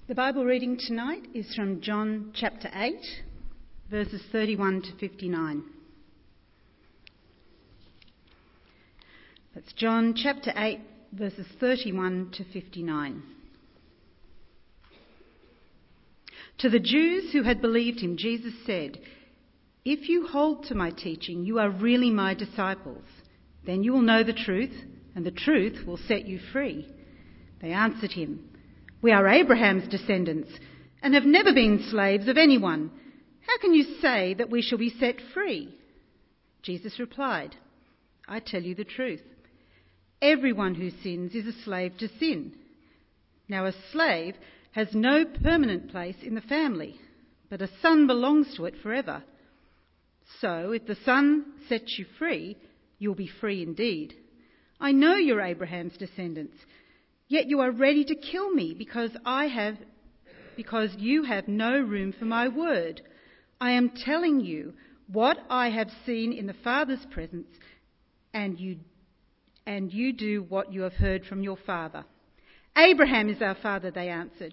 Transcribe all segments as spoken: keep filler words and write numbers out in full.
The Bible reading tonight is from John chapter eight, verses thirty-one to fifty-nine. That's John chapter eight, verses thirty-one to fifty-nine. To the Jews who had believed him, Jesus said, "If you hold to my teaching, you are really my disciples. Then you will know the truth, and the truth will set you free." They answered him, "We are Abraham's descendants and have never been slaves of anyone. How can you say that we shall be set free?" Jesus replied, "I tell you the truth. Everyone who sins is a slave to sin. Now a slave has no permanent place in the family, but a son belongs to it forever. So if the Son sets you free, you'll be free indeed. I know you're Abraham's descendants, yet you are ready to kill me because I have because you have no room for my word. I am telling you what I have seen in the Father's presence, and you and you do what you have heard from your father." "Abraham is our father," they answered.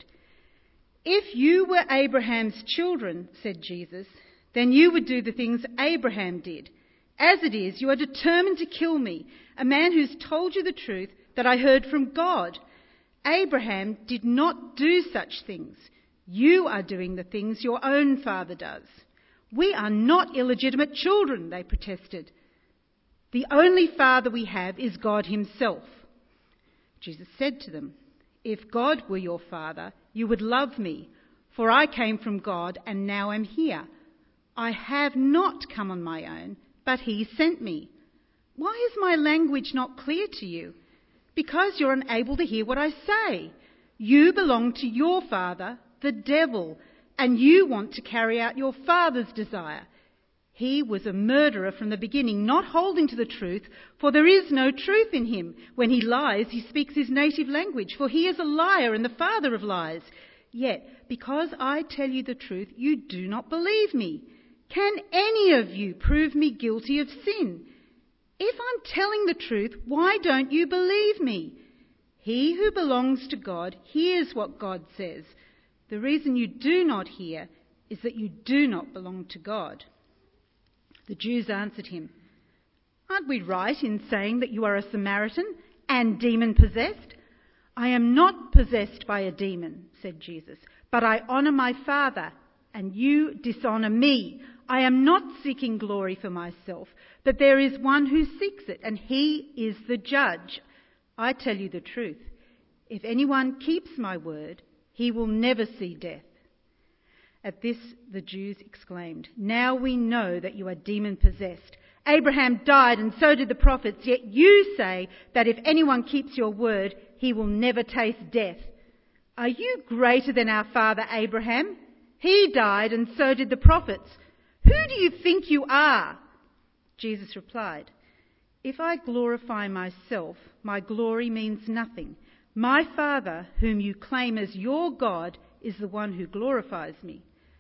"If you were Abraham's children," said Jesus, "then you would do the things Abraham did. As it is, you are determined to kill me, a man who's told you the truth that I heard from God. Abraham did not do such things. You are doing the things your own father does." "We are not illegitimate children," they protested. "The only father we have is God himself." Jesus said to them, "If God were your father, you would love me, for I came from God and now am here. I have not come on my own, but he sent me. Why is my language not clear to you? Because you're unable to hear what I say. You belong to your father, the devil, and you want to carry out your father's desire. He was a murderer from the beginning, not holding to the truth, for there is no truth in him. When he lies, he speaks his native language, for he is a liar and the father of lies. Yet, because I tell you the truth, you do not believe me. Can any of you prove me guilty of sin? If I'm telling the truth, why don't you believe me? He who belongs to God hears what God says. The reason you do not hear is that you do not belong to God." The Jews answered him, "Aren't we right in saying that you are a Samaritan and demon-possessed?" "I am not possessed by a demon," said Jesus, "but I honour my Father, and you dishonour me. I am not seeking glory for myself, but there is one who seeks it, and he is the judge. I tell you the truth. If anyone keeps my word, he will never see death." At this, the Jews exclaimed, "Now we know that you are demon-possessed. Abraham died and so did the prophets, yet you say that if anyone keeps your word, he will never taste death. Are you greater than our father Abraham? He died and so did the prophets. Who do you think you are?" Jesus replied, "If I glorify myself, my glory means nothing. My Father, whom you claim as your God, is the one who glorifies me.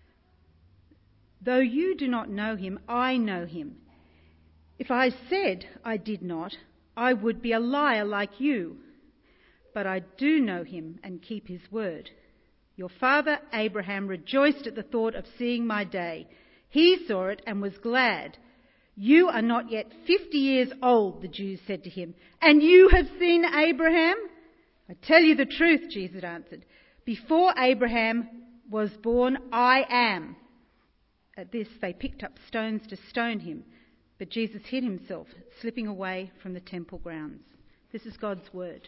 Though you do not know him, I know him. If I said I did not, I would be a liar like you. But I do know him and keep his word. Your father Abraham rejoiced at the thought of seeing my day. He saw it and was glad. You are not yet fifty years old," the Jews said to him, "and you have seen Abraham?" "I tell you the truth," Jesus answered. "Before Abraham was born, I am." At this, they picked up stones to stone him, but Jesus hid himself, slipping away from the temple grounds. This is God's word.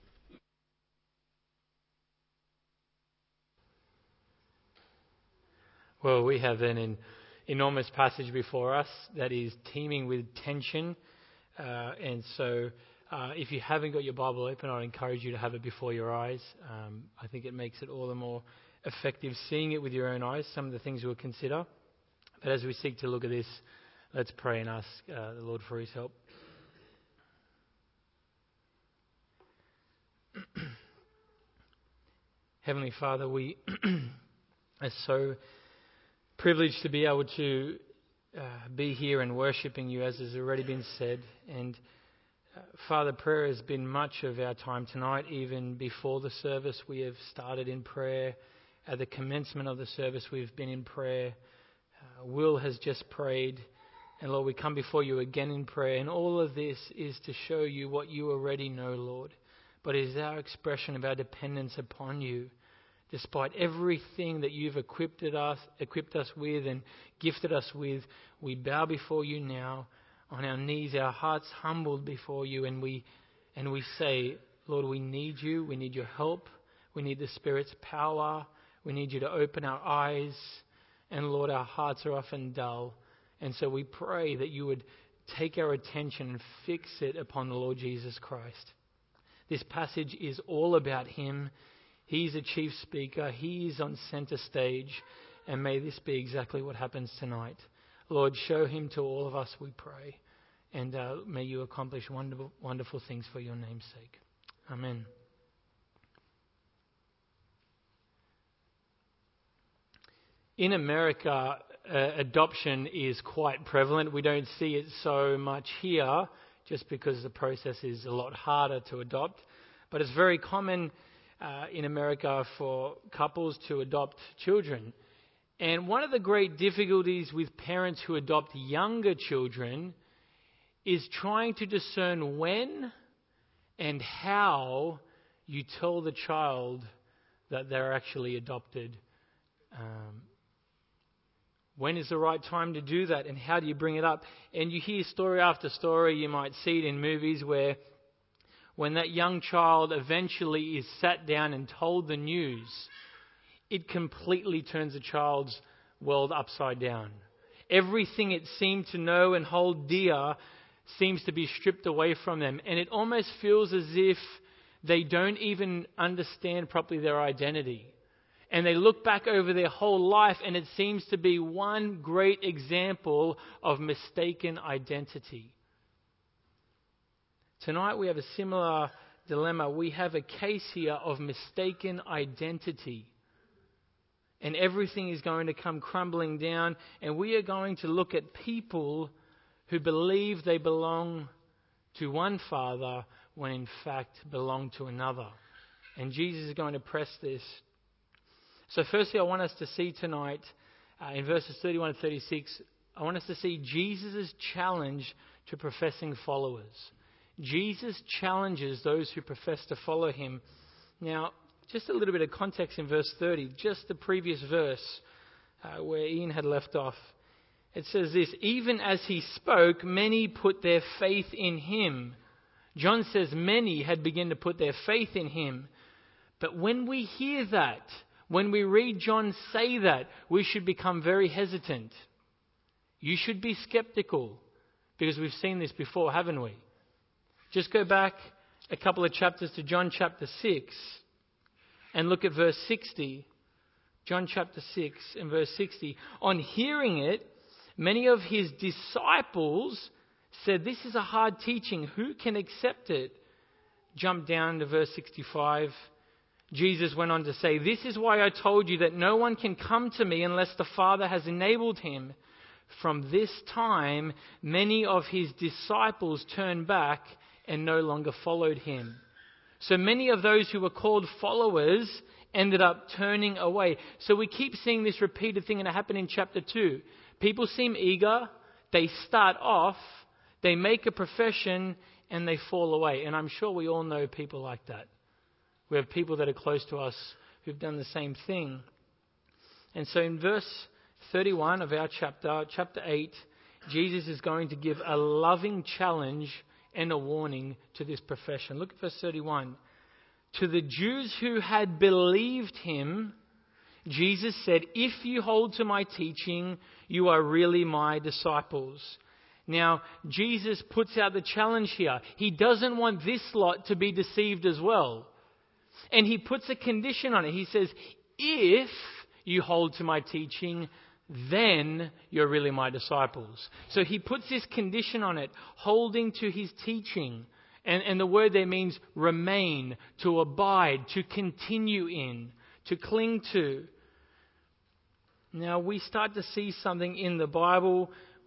Well, we have an en- enormous passage before us that is teeming with tension. Uh, and so uh, if you haven't got your Bible open, I encourage you to have it before your eyes. Um, I think it makes it all the more effective seeing it with your own eyes, some of the things we'll consider. But as we seek to look at this, let's pray and ask uh, the Lord for his help. Heavenly Father, we are so privileged to be able to uh, be here and worshipping you, as has already been said. And Uh, Father, prayer has been much of our time tonight. Even before the service, we have started in prayer. At the commencement of the service, we've been in prayer. Uh, Will has just prayed. And Lord, we come before you again in prayer. And all of this is to show you what you already know, Lord. But it is our expression of our dependence upon you. Despite everything that you've equipped us, equipped us with and gifted us with, we bow before you now on our knees, our hearts humbled before you, and we and we say, Lord, we need you. We need your help. We need the Spirit's power. We need you to open our eyes. And Lord, our hearts are often dull. And so we pray that you would take our attention and fix it upon the Lord Jesus Christ. This passage is all about him. He's a chief speaker. He's on center stage. And may this be exactly what happens tonight. Lord, show him to all of us, we pray. And uh, may you accomplish wonderful, wonderful things for your name's sake. Amen. In America, uh, adoption is quite prevalent. We don't see it so much here just because the process is a lot harder to adopt. But it's very common uh, in America for couples to adopt children. And one of the great difficulties with parents who adopt younger children is trying to discern when and how you tell the child that they're actually adopted. Um, when is the right time to do that, and how do you bring it up? And you hear story after story. You might see it in movies where when that young child eventually is sat down and told the news, it completely turns the child's world upside down. Everything it seemed to know and hold dear seems to be stripped away from them. And it almost feels as if they don't even understand properly their identity. And they look back over their whole life, and it seems to be one great example of mistaken identity. Tonight we have a similar dilemma. We have a case here of mistaken identity. And everything is going to come crumbling down. And we are going to look at people who believe they belong to one Father when in fact belong to another. And Jesus is going to press this. So firstly, I want us to see tonight, uh, in verses thirty-one and thirty-six, I want us to see Jesus' challenge to professing followers. Jesus challenges those who profess to follow him. Now, just a little bit of context in verse thirty, just the previous verse uh, where Ian had left off. It says this, even as he spoke, many put their faith in him. John says many had begun to put their faith in him. But when we hear that, when we read John say that, we should become very hesitant. You should be skeptical, because we've seen this before, haven't we? Just go back a couple of chapters to John chapter six and look at verse sixty. John chapter six and verse sixty. On hearing it, many of his disciples said, this is a hard teaching. Who can accept it? Jump down to verse sixty-five. Jesus went on to say, this is why I told you that no one can come to me unless the Father has enabled him. From this time, many of his disciples turned back and no longer followed him. So many of those who were called followers ended up turning away. So we keep seeing this repeated thing, and it happened in chapter two. People seem eager, they start off, they make a profession, and they fall away. And I'm sure we all know people like that. We have people that are close to us who've done the same thing. And so in verse thirty-one of our chapter, chapter eight, Jesus is going to give a loving challenge and a warning to this profession. Look at verse thirty-one. To the Jews who had believed him, Jesus said, if you hold to my teaching, you are really my disciples. Now, Jesus puts out the challenge here. He doesn't want this lot to be deceived as well. And he puts a condition on it. He says, if you hold to my teaching, then you're really my disciples. So he puts this condition on it, holding to his teaching. And, and the word there means remain, to abide, to continue in, to cling to. Now we start to see something in the Bible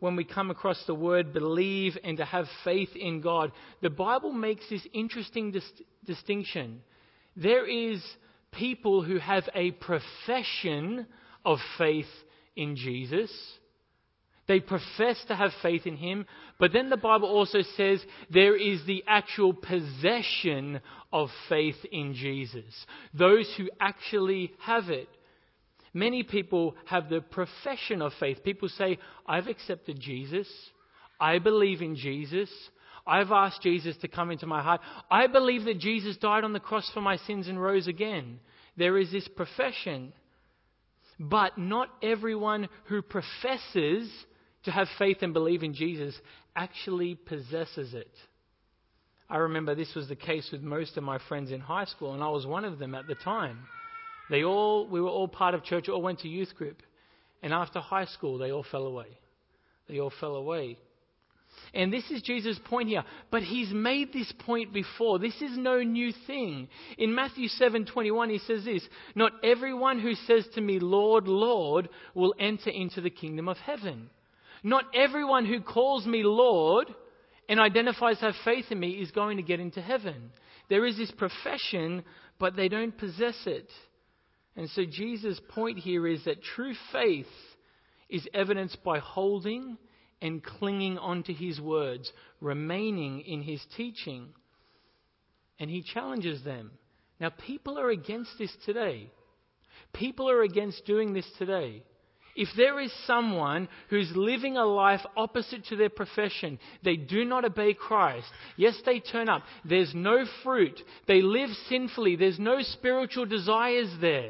when we come across the word believe and to have faith in God, the Bible makes this interesting dis- distinction. There is people who have a profession of faith in Jesus. They profess to have faith in him, but then the Bible also says there is the actual possession of faith in Jesus. Those who actually have it. Many people have the profession of faith. People say, I've accepted Jesus. I believe in Jesus. I've asked Jesus to come into my heart. I believe that Jesus died on the cross for my sins and rose again. There is this profession. But not everyone who professes to have faith and believe in Jesus actually possesses it. I remember this was the case with most of my friends in high school, and I was one of them at the time. They all, we were all part of church, all went to youth group. And after high school, they all fell away. They all fell away. And this is Jesus' point here. But he's made this point before. This is no new thing. In Matthew seven twenty-one, he says this, not everyone who says to me, Lord, Lord, will enter into the kingdom of heaven. Not everyone who calls me Lord and identifies to have faith in me is going to get into heaven. There is this profession, but they don't possess it. And so Jesus' point here is that true faith is evidenced by holding and clinging onto his words, remaining in his teaching. And he challenges them. Now, people are against this today. People are against doing this today. If there is someone who's living a life opposite to their profession, they do not obey Christ. Yes, they turn up. There's no fruit. They live sinfully. There's no spiritual desires there.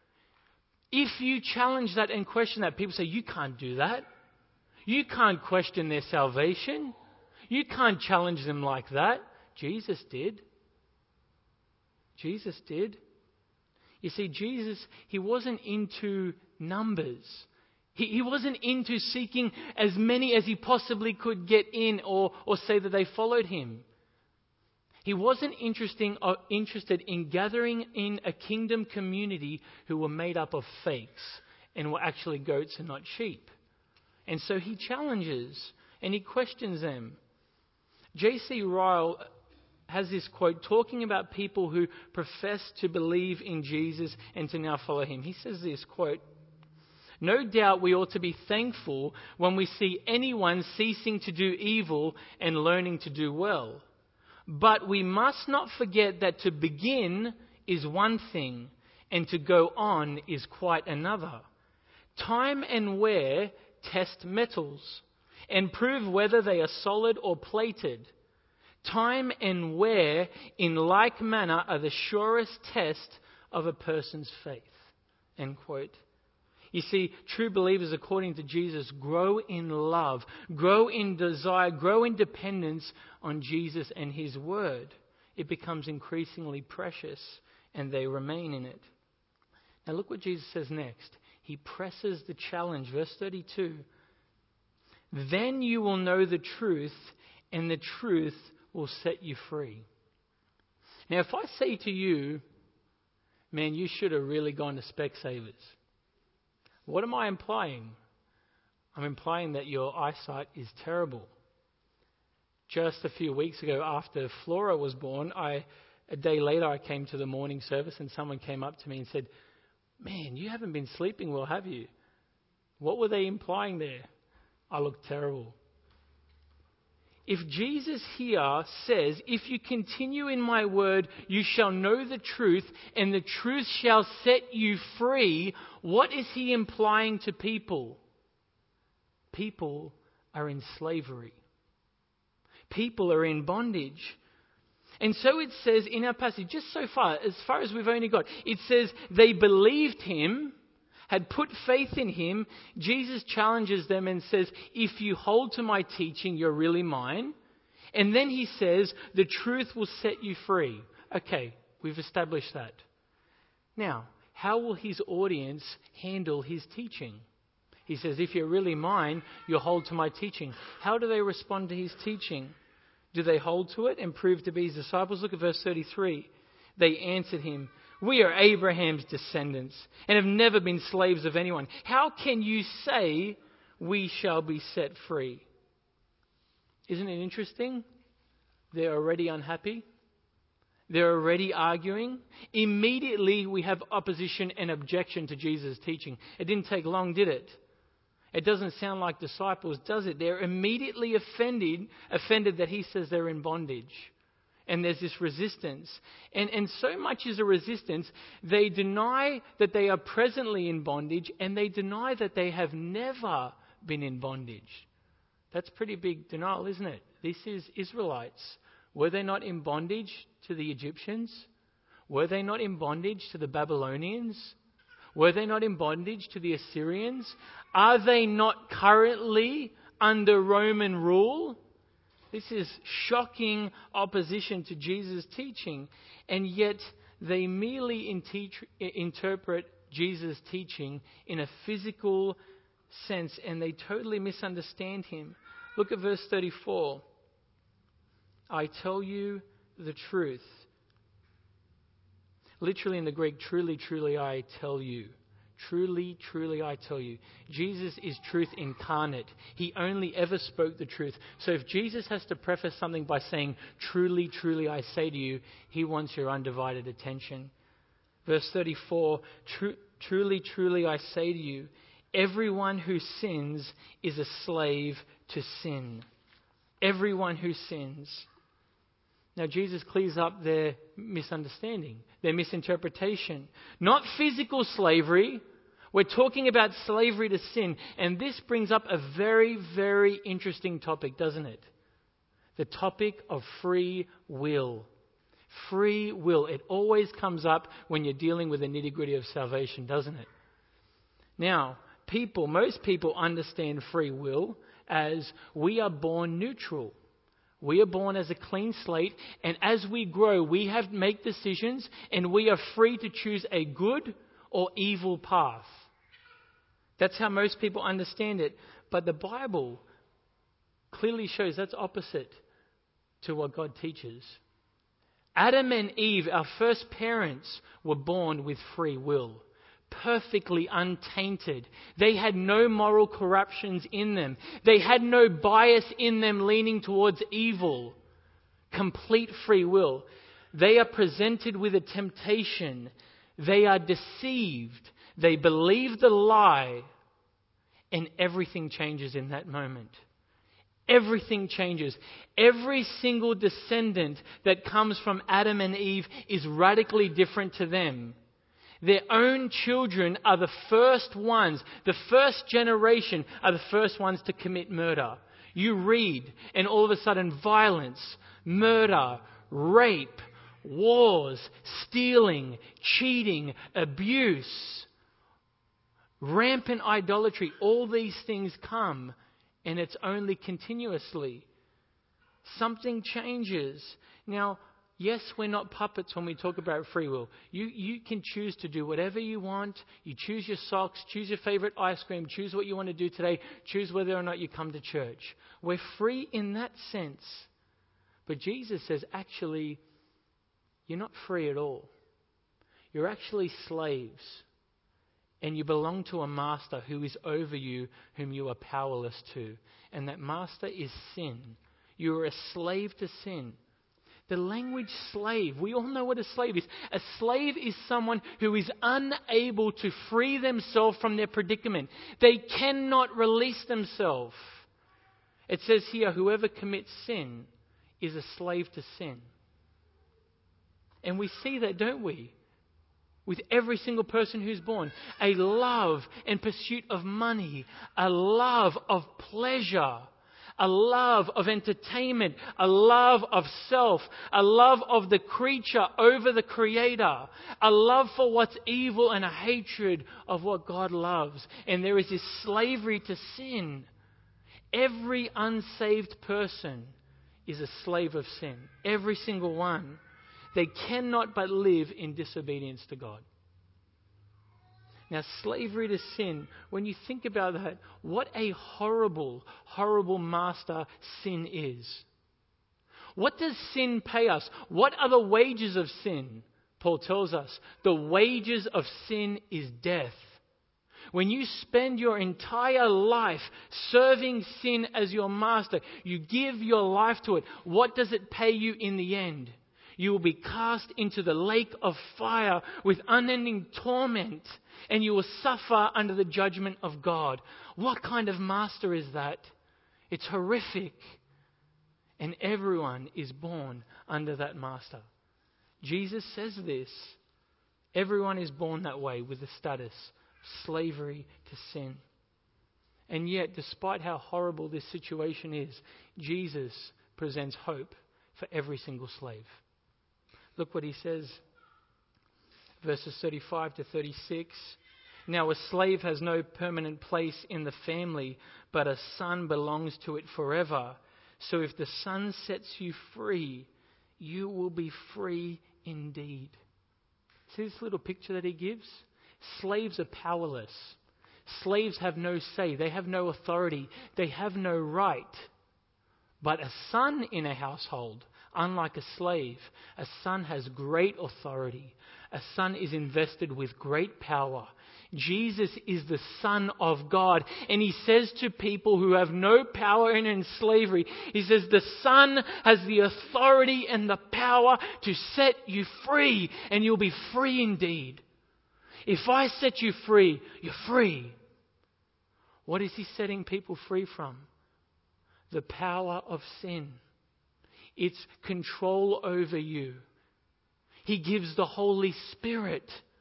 If you challenge that and question that, people say, you can't do that. You can't question their salvation. You can't challenge them like that. Jesus did. Jesus did. You see, Jesus, he wasn't into numbers. He, he wasn't into seeking as many as he possibly could get in or, or say that they followed him. He wasn't interesting, uh, interested in gathering in a kingdom community who were made up of fakes and were actually goats and not sheep. And so he challenges and he questions them. J C Ryle has this quote talking about people who profess to believe in Jesus and to now follow him. He says this, quote, no doubt we ought to be thankful when we see anyone ceasing to do evil and learning to do well. But we must not forget that to begin is one thing and to go on is quite another. Time and wear test metals and prove whether they are solid or plated. Time and wear in like manner are the surest test of a person's faith. End quote. You see, true believers, according to Jesus, grow in love, grow in desire, grow in dependence on Jesus and his word. It becomes increasingly precious and they remain in it. Now look what Jesus says next. He presses the challenge. Verse thirty-two. Then you will know the truth and the truth will set you free. Now if I say to you, man, you should have really gone to Specsavers. What am I implying? I'm implying that your eyesight is terrible. Just a few weeks ago after Flora was born, I, a day later I came to the morning service and someone came up to me and said, man, you haven't been sleeping well, have you? What were they implying there? I look terrible. If Jesus here says, if you continue in my word, you shall know the truth, and the truth shall set you free, what is he implying to people? People are in slavery. People are in bondage. And so it says in our passage, just so far, as far as we've only got, it says they believed him, had put faith in him. Jesus challenges them and says, if you hold to my teaching, you're really mine. And then he says, the truth will set you free. Okay, we've established that. Now, how will his audience handle his teaching? He says, if you're really mine, you'll hold to my teaching. How do they respond to his teaching? Do they hold to it and prove to be his disciples? Look at verse thirty-three. They answered him, we are Abraham's descendants and have never been slaves of anyone. How can you say we shall be set free. Isn't it interesting? They're already unhappy. They're already arguing. Immediately we have opposition and objection to Jesus' teaching. It didn't take long, did it? It doesn't sound like disciples, does it? They're immediately offended, offended that he says they're in bondage. And there's this resistance. And, and so much is a resistance, they deny that they are presently in bondage, and they deny that they have never been in bondage. That's pretty big denial, isn't it? This is Israelites. Were they not in bondage to the Egyptians? Were they not in bondage to the Babylonians? Were they not in bondage to the Assyrians? Are they not currently under Roman rule? This is shocking opposition to Jesus' teaching, and yet they merely in- interpret Jesus' teaching in a physical sense, and they totally misunderstand him. Look at verse thirty-four. I tell you the truth. Literally in the Greek, truly, truly, I tell you. Truly, truly, I tell you. Jesus is truth incarnate. He only ever spoke the truth. So if Jesus has to preface something by saying, truly, truly, I say to you, he wants your undivided attention. Verse thirty-four, truly, truly, I say to you, everyone who sins is a slave to sin. Everyone who sins. Now, Jesus clears up their misunderstanding, their misinterpretation. Not physical slavery. We're talking about slavery to sin. And this brings up a very, very interesting topic, doesn't it? The topic of free will. Free will. It always comes up when you're dealing with the nitty-gritty of salvation, doesn't it? Now, people, most people understand free will as we are born neutral. We are born as a clean slate, and as we grow, we have to make decisions, and we are free to choose a good or evil path. That's how most people understand it. But the Bible clearly shows that's opposite to what God teaches. Adam and Eve, our first parents, were born with free will. Perfectly untainted. They had no moral corruptions in them. They had no bias in them leaning towards evil. Complete free will. They are presented with a temptation. They are deceived. They believe the lie. And everything changes in that moment. Everything changes. Every single descendant that comes from Adam and Eve is radically different to them. Their own children are the first ones, the first generation are the first ones to commit murder. You read, and all of a sudden violence, murder, rape, wars, stealing, cheating, abuse, rampant idolatry. All these things come, and it's only continuously. Something changes. Now, yes, we're not puppets when we talk about free will. You you can choose to do whatever you want. You choose your socks, choose your favorite ice cream, choose what you want to do today, choose whether or not you come to church. We're free in that sense. But Jesus says, actually, you're not free at all. You're actually slaves. And you belong to a master who is over you, whom you are powerless to. And that master is sin. You are a slave to sin. The language slave, we all know what a slave is. A slave is someone who is unable to free themselves from their predicament. They cannot release themselves. It says here, whoever commits sin is a slave to sin. And we see that, don't we? With every single person who's born. A love and pursuit of money. A love of pleasure. A love of entertainment, a love of self, a love of the creature over the Creator, a love for what's evil and a hatred of what God loves. And there is this slavery to sin. Every unsaved person is a slave of sin. Every single one. They cannot but live in disobedience to God. Now, slavery to sin, when you think about that, what a horrible, horrible master sin is. What does sin pay us? What are the wages of sin? Paul tells us, the wages of sin is death. When you spend your entire life serving sin as your master, you give your life to it, what does it pay you in the end? You will be cast into the lake of fire with unending torment, and you will suffer under the judgment of God. What kind of master is that? It's horrific. And everyone is born under that master. Jesus says this. Everyone is born that way, with the status of slavery to sin. And yet, despite how horrible this situation is, Jesus presents hope for every single slave. Look what he says, verses thirty-five to thirty-six. Now a slave has no permanent place in the family, but a son belongs to it forever. So if the Son sets you free, you will be free indeed. See this little picture that he gives? Slaves are powerless. Slaves have no say. They have no authority. They have no right. But a son in a household, unlike a slave, a son has great authority. A son is invested with great power. Jesus is the Son of God. And he says to people who have no power and in slavery, he says the Son has the authority and the power to set you free, and you'll be free indeed. If I set you free, you're free. What is he setting people free from? The power of sin. Its control over you. He gives the Holy Spirit.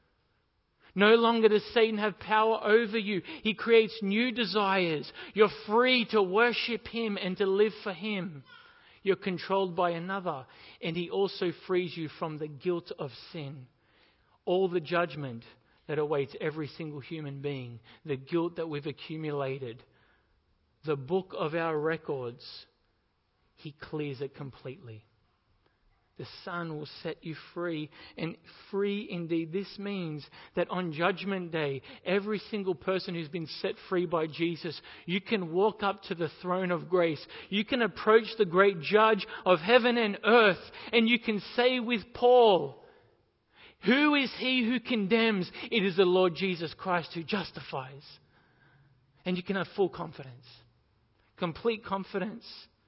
No longer does Satan have power over you. He creates new desires. You're free to worship him and to live for him. You're controlled by another. And he also frees you from the guilt of sin. All the judgment that awaits every single human being. The guilt that we've accumulated. The book of our records. He clears it completely. The Son will set you free, and free indeed. This means that on Judgment Day, every single person who's been set free by Jesus, you can walk up to the throne of grace. You can approach the great Judge of heaven and earth, and you can say with Paul, who is he who condemns? It is the Lord Jesus Christ who justifies. And you can have full confidence, complete confidence.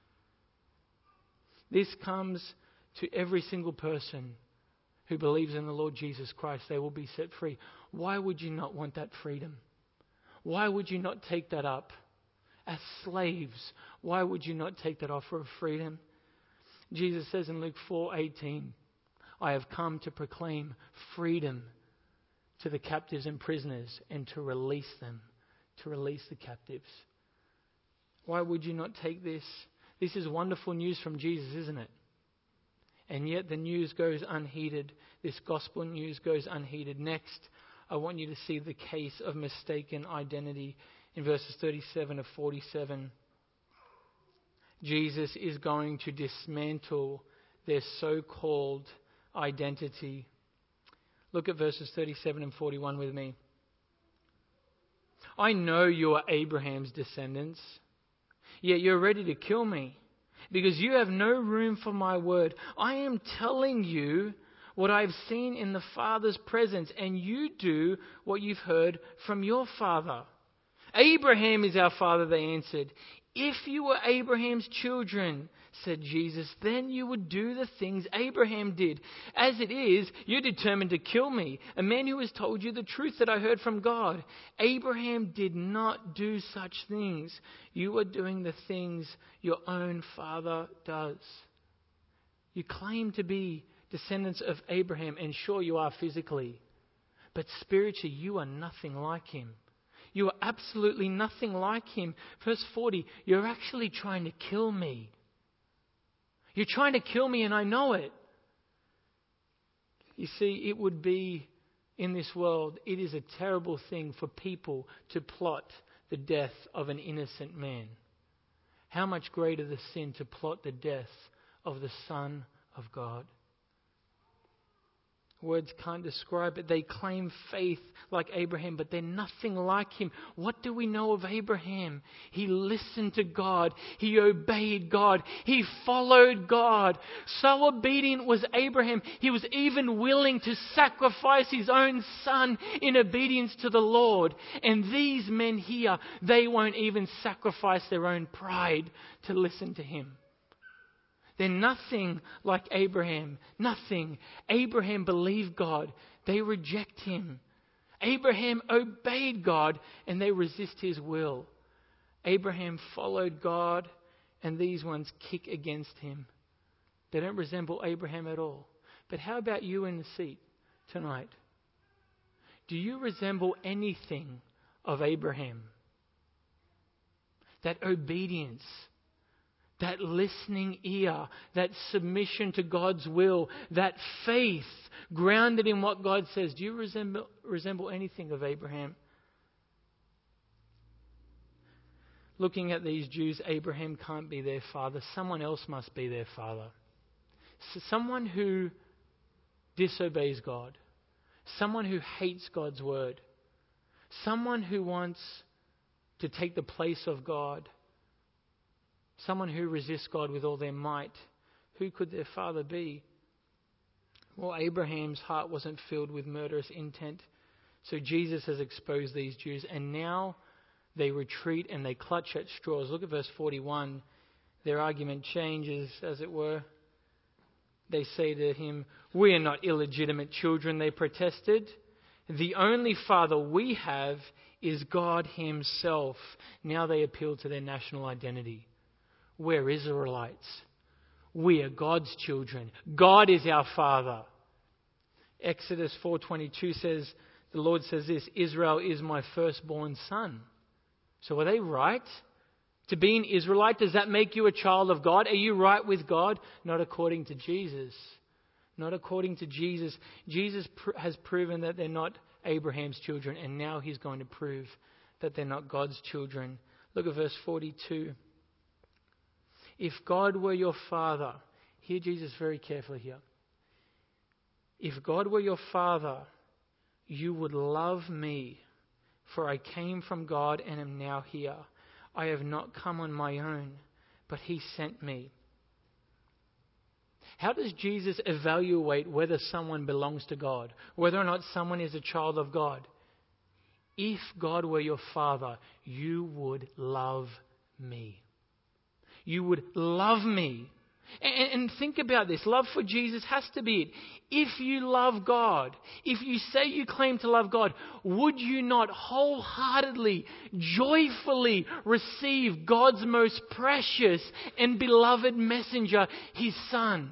This comes to every single person who believes in the Lord Jesus Christ. They will be set free. Why would you not want that freedom? Why would you not take that up? As slaves, why would you not take that offer of freedom? Jesus says in Luke four eighteen, I have come to proclaim freedom to the captives and prisoners and to release them, to release the captives. Why would you not take this? This is wonderful news from Jesus, isn't it? And yet the news goes unheeded. This gospel news goes unheeded. Next, I want you to see the case of mistaken identity in verses thirty-seven to forty-seven. Jesus is going to dismantle their so-called identity. Look at verses thirty-seven and forty-one with me. I know you are Abraham's descendants, yet you're ready to kill me, because you have no room for my word. I am telling you what I've seen in the Father's presence, and you do what you've heard from your father. Abraham is our father, they answered. If you were Abraham's children, said Jesus, then you would do the things Abraham did. As it is, you're determined to kill me, a man who has told you the truth that I heard from God. Abraham did not do such things. You are doing the things your own father does. You claim to be descendants of Abraham, and sure you are physically, but spiritually you are nothing like him. You are absolutely nothing like him. Verse forty, you're actually trying to kill me. You're trying to kill me, and I know it. You see, it would be, in this world, it is a terrible thing for people to plot the death of an innocent man. How much greater the sin to plot the death of the Son of God? Words can't describe it. They claim faith like Abraham, but they're nothing like him. What do we know of Abraham? He listened to God. He obeyed God. He followed God. So obedient was Abraham, he was even willing to sacrifice his own son in obedience to the Lord. And these men here, they won't even sacrifice their own pride to listen to him. They're nothing like Abraham. Nothing. Abraham believed God. They reject him. Abraham obeyed God and they resist his will. Abraham followed God and these ones kick against him. They don't resemble Abraham at all. But how about you in the seat tonight? Do you resemble anything of Abraham? That obedience, that listening ear, that submission to God's will, that faith grounded in what God says. Do you resemble, resemble anything of Abraham? Looking at these Jews, Abraham can't be their father. Someone else must be their father. So someone who disobeys God. Someone who hates God's word. Someone who wants to take the place of God. Someone who resists God with all their might. Who could their father be? Well, Abraham's heart wasn't filled with murderous intent. So Jesus has exposed these Jews. And now they retreat and they clutch at straws. Look at verse forty-one. Their argument changes, as it were. They say to him, "We are not illegitimate children," they protested. "The only father we have is God himself." Now they appeal to their national identity. We're Israelites. We are God's children. God is our father. Exodus four twenty-two says, the Lord says this, "Israel is my firstborn son." So are they right? To be an Israelite, does that make you a child of God? Are you right with God? Not according to Jesus. Not according to Jesus. Jesus pr- has proven that they're not Abraham's children, and now he's going to prove that they're not God's children. Look at verse forty-two. If God were your father, hear Jesus very carefully here. If God were your father, you would love me, for I came from God and am now here. I have not come on my own, but he sent me. How does Jesus evaluate whether someone belongs to God, whether or not someone is a child of God? If God were your father, you would love me. You would love me. And, and think about this. Love for Jesus has to be it. If you love God, if you say you claim to love God, would you not wholeheartedly, joyfully receive God's most precious and beloved messenger, his Son?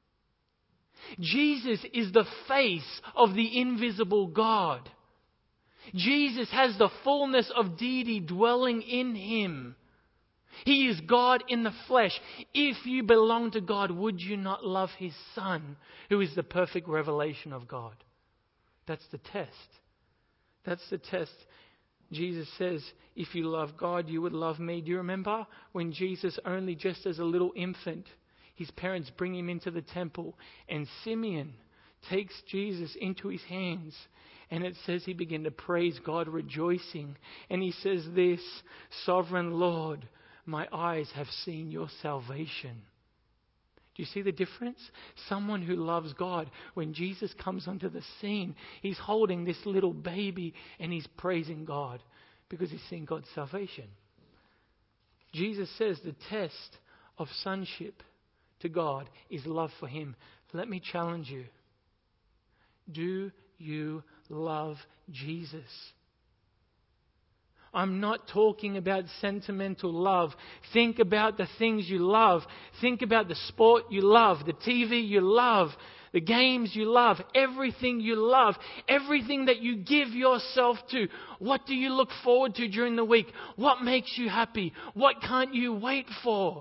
Jesus is the face of the invisible God. Jesus has the fullness of deity dwelling in him. He is God in the flesh. If you belong to God, would you not love his Son, who is the perfect revelation of God? That's the test. That's the test. Jesus says, if you love God, you would love me. Do you remember when Jesus, only just as a little infant, his parents bring him into the temple, and Simeon takes Jesus into his hands, and it says he began to praise God, rejoicing. And he says this, "Sovereign Lord, my eyes have seen your salvation." Do you see the difference? Someone who loves God, when Jesus comes onto the scene, he's holding this little baby and he's praising God because he's seen God's salvation. Jesus says the test of sonship to God is love for him. Let me challenge you. Do you love Jesus? I'm not talking about sentimental love. Think about the things you love. Think about the sport you love, the T V you love, the games you love, everything you love, everything that you give yourself to. What do you look forward to during the week? What makes you happy? What can't you wait for?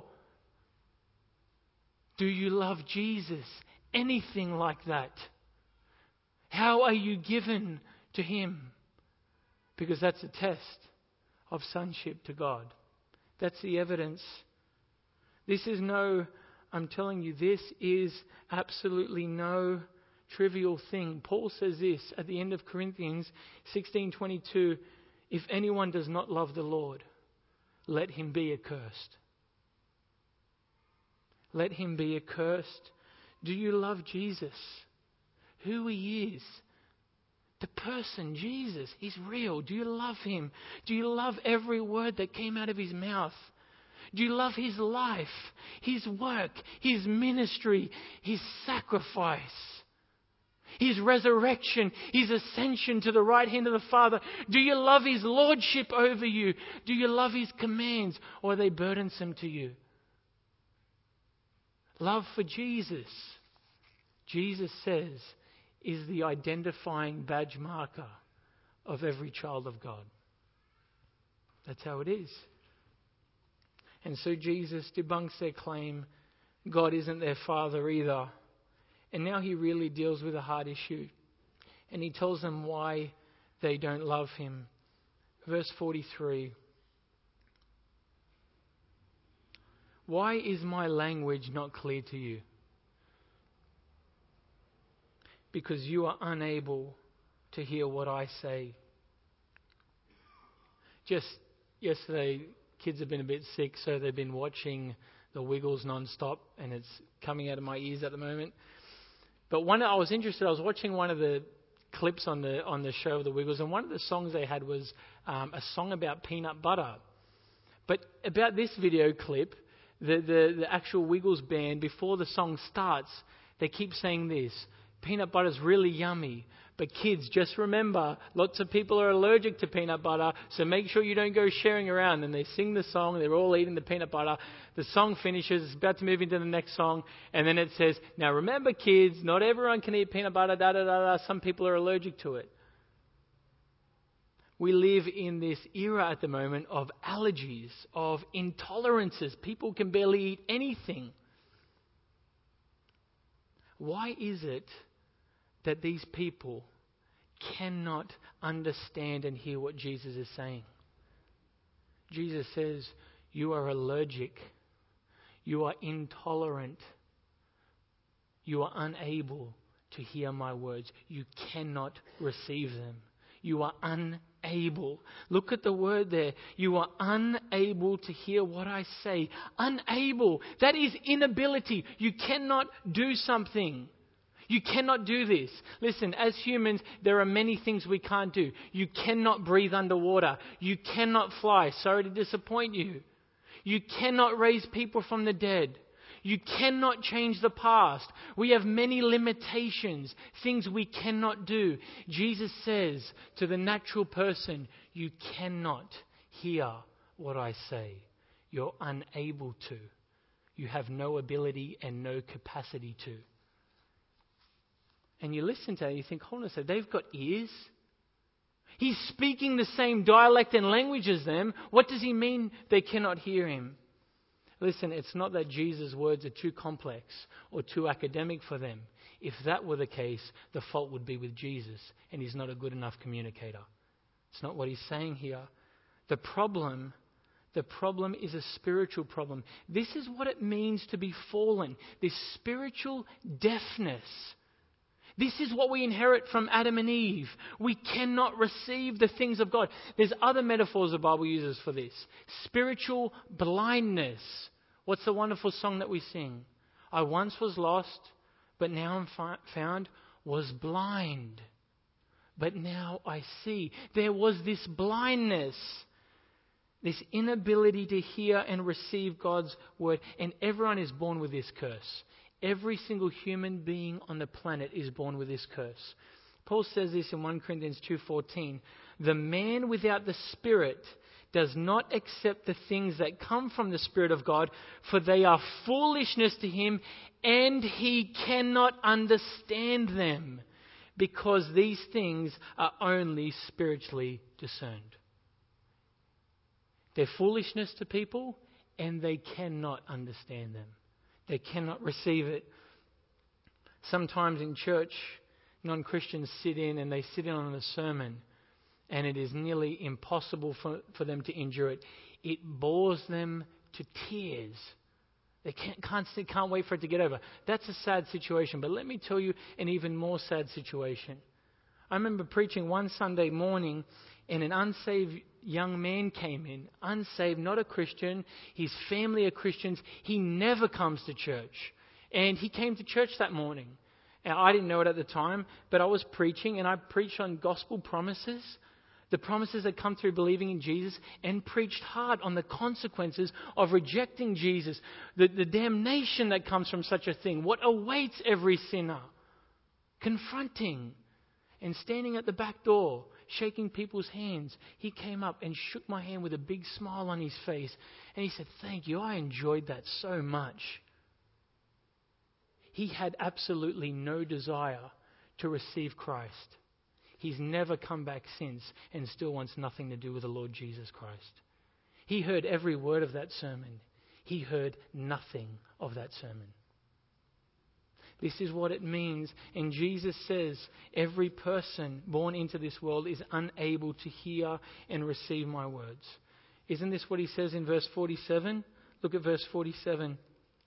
Do you love Jesus? Anything like that? How are you given to him? Because that's a test of sonship to God. That's the evidence. This is no, I'm telling you, this is absolutely no trivial thing. Paul says this at the end of Corinthians sixteen twenty-two, if anyone does not love the Lord, let him be accursed. Let him be accursed. Do you love Jesus? Who he is? The person, Jesus, is real. Do you love him? Do you love every word that came out of his mouth? Do you love his life, his work, his ministry, his sacrifice, his resurrection, his ascension to the right hand of the Father? Do you love his lordship over you? Do you love his commands, or are they burdensome to you? Love for Jesus, Jesus says, is the identifying badge marker of every child of God. That's how it is. And so Jesus debunks their claim God isn't their father either. And now he really deals with a hard issue. And he tells them why they don't love him. Verse forty-three. Why is my language not clear to you? Because you are unable to hear what I say. Just yesterday, kids have been a bit sick, so they've been watching the Wiggles non-stop, and it's coming out of my ears at the moment. But one, I was interested. I was watching one of the clips on the on the show of the Wiggles, and one of the songs they had was um, a song about peanut butter. But about this video clip, the, the the actual Wiggles band, before the song starts, they keep saying this: peanut butter's really yummy. But kids, just remember, lots of people are allergic to peanut butter, so make sure you don't go sharing around. And they sing the song, they're all eating the peanut butter. The song finishes, it's about to move into the next song, and then it says, now remember kids, not everyone can eat peanut butter, da da da da, some people are allergic to it. We live in this era at the moment of allergies, of intolerances. People can barely eat anything. Why is it that these people cannot understand and hear what Jesus is saying? Jesus says, you are allergic. You are intolerant. You are unable to hear my words. You cannot receive them. You are unable. Look at the word there. You are unable to hear what I say. Unable. That is inability. You cannot do something. You cannot do this. Listen, as humans, there are many things we can't do. You cannot breathe underwater. You cannot fly. Sorry to disappoint you. You cannot raise people from the dead. You cannot change the past. We have many limitations, things we cannot do. Jesus says to the natural person, you cannot hear what I say. You're unable to. You have no ability and no capacity to. And you listen to it and you think, hold on a second, they've got ears? He's speaking the same dialect and language as them. What does he mean they cannot hear him? Listen, it's not that Jesus' words are too complex or too academic for them. If that were the case, the fault would be with Jesus, and he's not a good enough communicator. It's not what he's saying here. The problem, the problem is a spiritual problem. This is what it means to be fallen, this spiritual deafness. This is what we inherit from Adam and Eve. We cannot receive the things of God. There's other metaphors the Bible uses for this. Spiritual blindness. What's the wonderful song that we sing? I once was lost, but now I'm fi- found, was blind, but now I see. There was this blindness, this inability to hear and receive God's word, and everyone is born with this curse. Every single human being on the planet is born with this curse. Paul says this in First Corinthians two fourteen. The man without the Spirit does not accept the things that come from the Spirit of God, for they are foolishness to him, and he cannot understand them, because these things are only spiritually discerned. They're foolishness to people, and they cannot understand them. They cannot receive it. Sometimes in church, non-Christians sit in and they sit in on a sermon, and it is nearly impossible for, for them to endure it. It bores them to tears. They can't, can't, see- can't wait for it to get over. That's a sad situation. But let me tell you an even more sad situation. I remember preaching one Sunday morning, and an unsaved young man came in. Unsaved, not a Christian. His family are Christians. He never comes to church. And he came to church that morning. And I didn't know it at the time, but I was preaching, and I preached on gospel promises. The promises that come through believing in Jesus, and preached hard on the consequences of rejecting Jesus. The, the damnation that comes from such a thing. What awaits every sinner. Confronting. And standing at the back door, shaking people's hands. He came up and shook my hand with a big smile on his face. And he said, "Thank you, I enjoyed that so much." He had absolutely no desire to receive Christ. He's never come back since and still wants nothing to do with the Lord Jesus Christ. He heard every word of that sermon. He heard nothing of that sermon. This is what it means. And Jesus says every person born into this world is unable to hear and receive my words. Isn't this what he says in verse forty-seven? Look at verse forty-seven.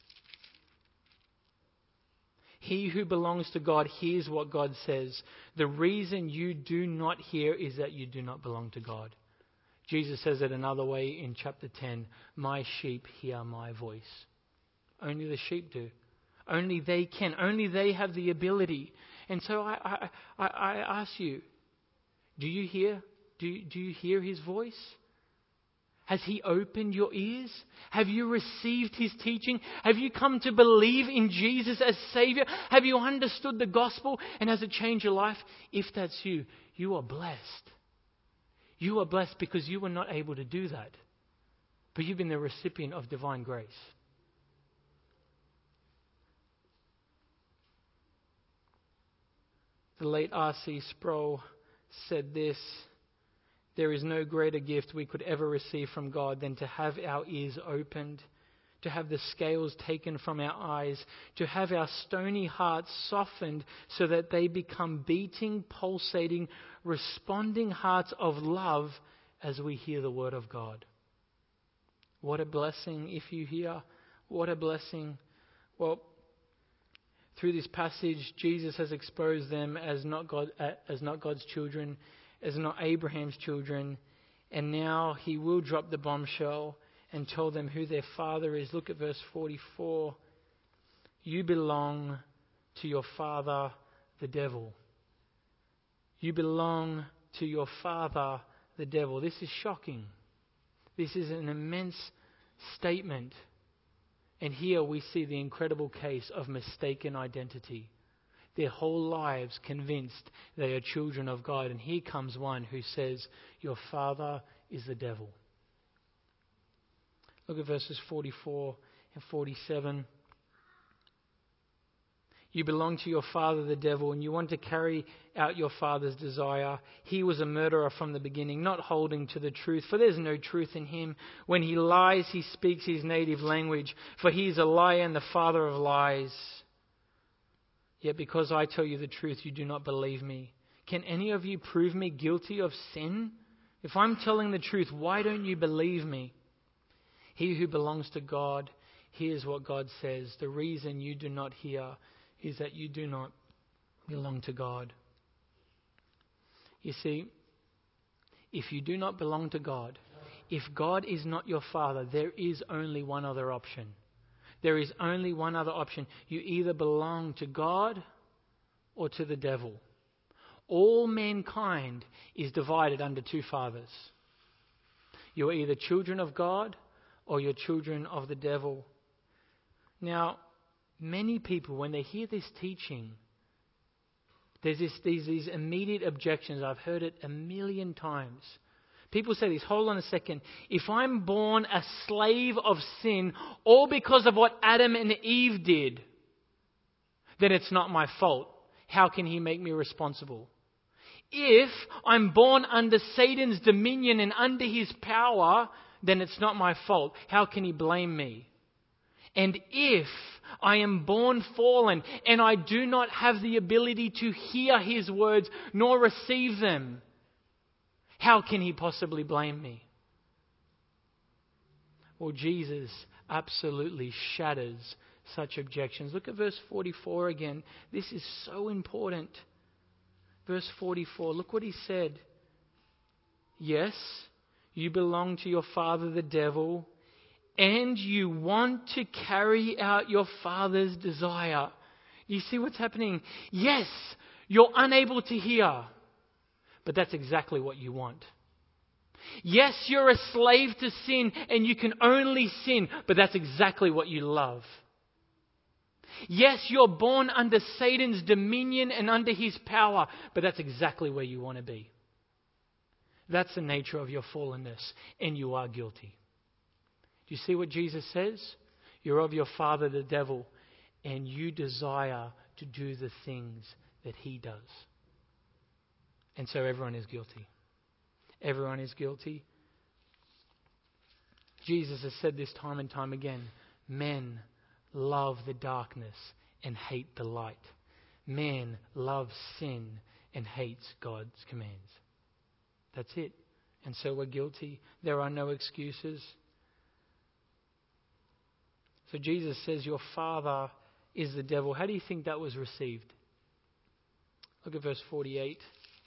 He who belongs to God hears what God says. The reason you do not hear is that you do not belong to God. Jesus says it another way in chapter ten. My sheep hear my voice. Only the sheep do. Only they can. Only they have the ability. And so I, I, I, I ask you, do you hear? Do, do you hear his voice? Has he opened your ears? Have you received his teaching? Have you come to believe in Jesus as Savior? Have you understood the gospel? And has it changed your life? If that's you, you are blessed. You are blessed because you were not able to do that. But you've been the recipient of divine grace. The late R C Sproul said this: "There is no greater gift we could ever receive from God than to have our ears opened, to have the scales taken from our eyes, to have our stony hearts softened so that they become beating, pulsating, responding hearts of love as we hear the word of God." What a blessing if you hear. What a blessing. Well, through this passage, Jesus has exposed them as not God, as not God's children, as not Abraham's children, and now he will drop the bombshell and tell them who their father is. Look at verse forty-four. You belong to your father, the devil. You belong to your father, the devil. This is shocking. This is an immense statement. And here we see the incredible case of mistaken identity. Their whole lives convinced they are children of God. And here comes one who says, your father is the devil. Look at verses forty-four and forty-seven. You belong to your father, the devil, and you want to carry out your father's desire. He was a murderer from the beginning, not holding to the truth, for there's no truth in him. When he lies, he speaks his native language, for he is a liar and the father of lies. Yet because I tell you the truth, you do not believe me. Can any of you prove me guilty of sin? If I'm telling the truth, why don't you believe me? He who belongs to God hears what God says. The reason you do not hear is that you do not belong to God. You see, if you do not belong to God, if God is not your father, there is only one other option. There is only one other option. You either belong to God or to the devil. All mankind is divided under two fathers. You're either children of God or you're children of the devil. Now, many people, when they hear this teaching, there's this, these, these immediate objections. I've heard it a million times. People say this, hold on a second. If I'm born a slave of sin, all because of what Adam and Eve did, then it's not my fault. How can he make me responsible? If I'm born under Satan's dominion and under his power, then it's not my fault. How can he blame me? And if I am born fallen and I do not have the ability to hear his words nor receive them, how can he possibly blame me? Well, Jesus absolutely shatters such objections. Look at verse forty-four again. This is so important. Verse forty-four, look what he said. Yes, you belong to your father the devil, and you want to carry out your father's desire. You see what's happening? Yes, you're unable to hear, but that's exactly what you want. Yes, you're a slave to sin and you can only sin, but that's exactly what you love. Yes, you're born under Satan's dominion and under his power, but that's exactly where you want to be. That's the nature of your fallenness, and you are guilty. Do you see what Jesus says? You're of your father the devil, and you desire to do the things that he does. And so everyone is guilty. Everyone is guilty. Jesus has said this time and time again. Men love the darkness and hate the light. Man loves sin and hates God's commands. That's it. And so we're guilty. There are no excuses. So Jesus says your father is the devil. How do you think that was received? Look at verse forty-eight.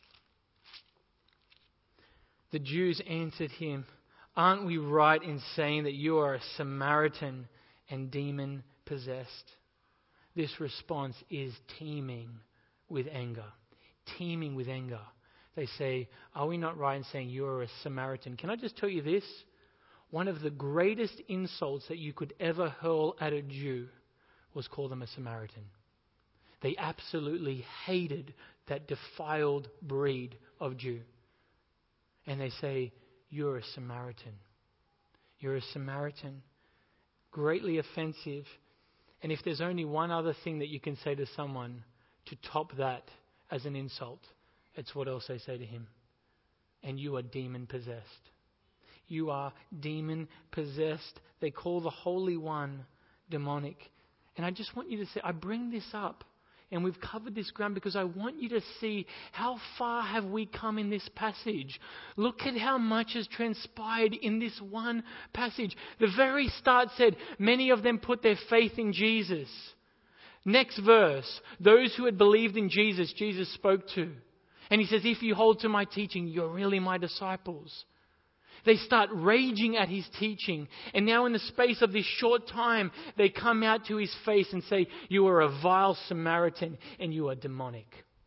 The Jews answered him, "Aren't we right in saying that you are a Samaritan and demon-possessed?" This response is teeming with anger. Teeming with anger. They say, "Are we not right in saying you are a Samaritan?" Can I just tell you this? One of the greatest insults that you could ever hurl at a Jew was call them a Samaritan. They absolutely hated that defiled breed of Jew. And they say, "You're a Samaritan. You're a Samaritan." Greatly offensive. And if there's only one other thing that you can say to someone to top that as an insult, it's what else they say to him. "And you are demon-possessed." You are demon-possessed. They call the Holy One demonic. And I just want you to say, I bring this up, and we've covered this ground because I want you to see how far have we come in this passage. Look at how much has transpired in this one passage. The very start said, many of them put their faith in Jesus. Next verse, those who had believed in Jesus, Jesus spoke to. And he says, if you hold to my teaching, you're really my disciples. They start raging at his teaching. And now in the space of this short time, they come out to his face and say, you are a vile Samaritan and you are demonic.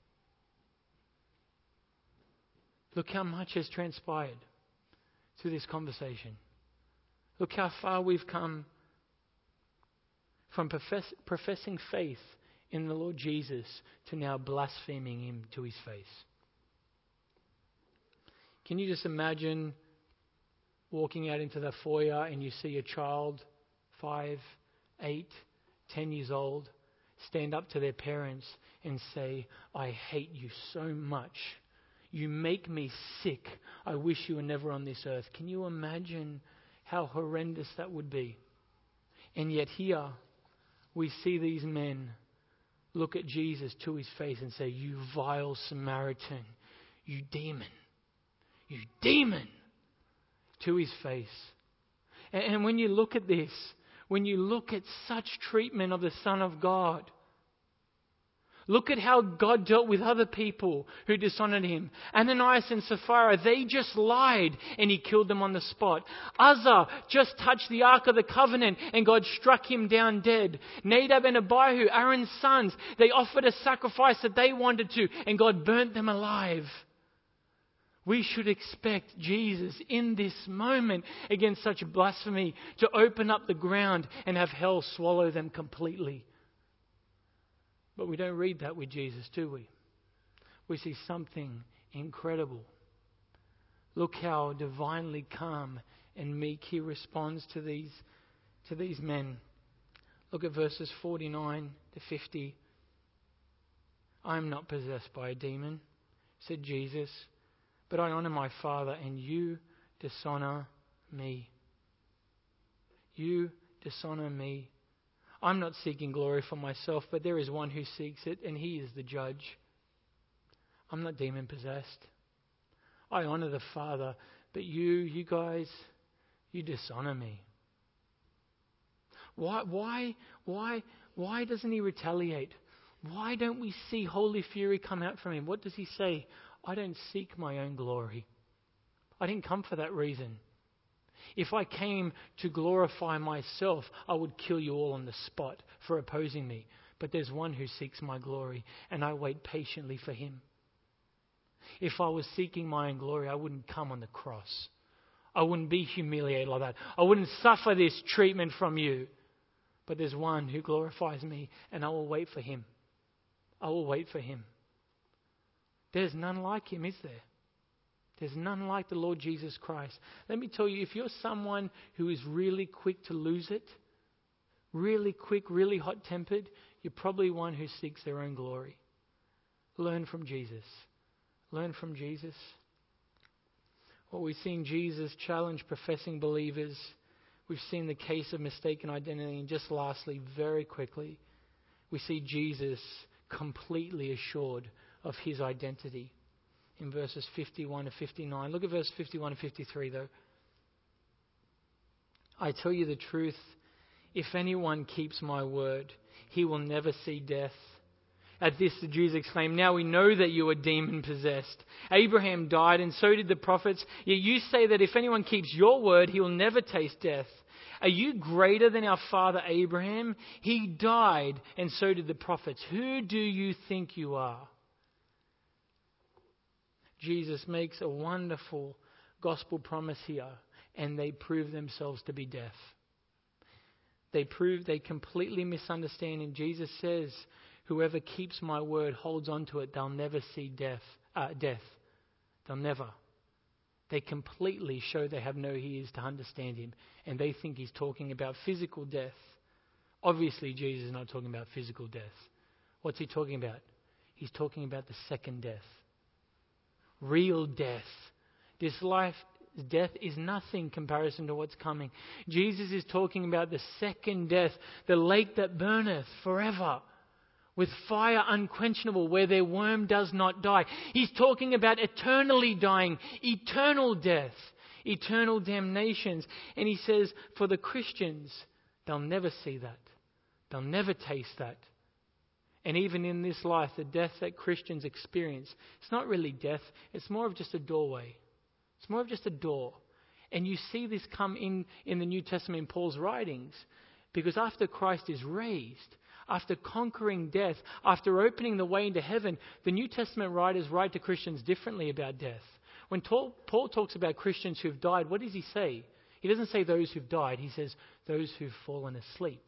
Look how much has transpired through this conversation. Look how far we've come from profess, professing faith in the Lord Jesus to now blaspheming him to his face. Can you just imagine walking out into the foyer and you see a child, five, eight, ten years old, stand up to their parents and say, I hate you so much. You make me sick. I wish you were never on this earth. Can you imagine how horrendous that would be? And yet here we see these men look at Jesus to his face and say, you vile Samaritan, you demon, you demon. To his face. And when you look at this, when you look at such treatment of the Son of God, look at how God dealt with other people who dishonored him. Ananias and Sapphira, they just lied and he killed them on the spot. Uzzah just touched the Ark of the Covenant and God struck him down dead. Nadab and Abihu, Aaron's sons, they offered a sacrifice that they wanted to and God burnt them alive. We should expect Jesus in this moment against such blasphemy to open up the ground and have hell swallow them completely. But we don't read that with Jesus, do we? We see something incredible. Look how divinely calm and meek he responds to these, to these men. Look at verses forty-nine to fifty. I am not possessed by a demon, said Jesus. But I honor my Father, and you dishonor me. You dishonor me. I'm not seeking glory for myself, but there is one who seeks it, and he is the judge. I'm not demon-possessed. I honor the Father, but you, you guys, you dishonor me. Why, why, why, why doesn't he retaliate? Why don't we see holy fury come out from him? What does he say? I don't seek my own glory. I didn't come for that reason. If I came to glorify myself, I would kill you all on the spot for opposing me. But there's one who seeks my glory, and I wait patiently for him. If I was seeking my own glory, I wouldn't come on the cross. I wouldn't be humiliated like that. I wouldn't suffer this treatment from you. But there's one who glorifies me, and I will wait for him. I will wait for him. There's none like him, is there? There's none like the Lord Jesus Christ. Let me tell you, if you're someone who is really quick to lose it, really quick, really hot-tempered, you're probably one who seeks their own glory. Learn from Jesus. Learn from Jesus. Well, we've seen Jesus challenge professing believers. We've seen the case of mistaken identity. And just lastly, very quickly, we see Jesus completely assured of his identity in verses fifty-one to fifty-nine. Look at verse fifty-one and fifty-three though. I tell you the truth, if anyone keeps my word, he will never see death. At this the Jews exclaimed, now we know that you are demon-possessed. Abraham died and so did the prophets. Yet you say that if anyone keeps your word, he will never taste death. Are you greater than our father Abraham? He died and so did the prophets. Who do you think you are? Jesus makes a wonderful gospel promise here, and they prove themselves to be deaf. They prove they completely misunderstand, and Jesus says, whoever keeps my word, holds on to it, they'll never see death. Uh, death. They'll never. They completely show they have no ears to understand him, and they think he's talking about physical death. Obviously, Jesus is not talking about physical death. What's he talking about? He's talking about the second death. Real death. This life, death is nothing in comparison to what's coming. Jesus is talking about the second death, the lake that burneth forever, with fire unquenchable, where their worm does not die. He's talking about eternally dying, eternal death, eternal damnations. And he says, for the Christians, they'll never see that. They'll never taste that. And even in this life, the death that Christians experience, it's not really death. It's more of just a doorway. It's more of just a door. And you see this come in, in the New Testament in Paul's writings. Because after Christ is raised, after conquering death, after opening the way into heaven, the New Testament writers write to Christians differently about death. When Paul, Paul talks about Christians who've died, what does he say? He doesn't say those who've died. He says those who've fallen asleep.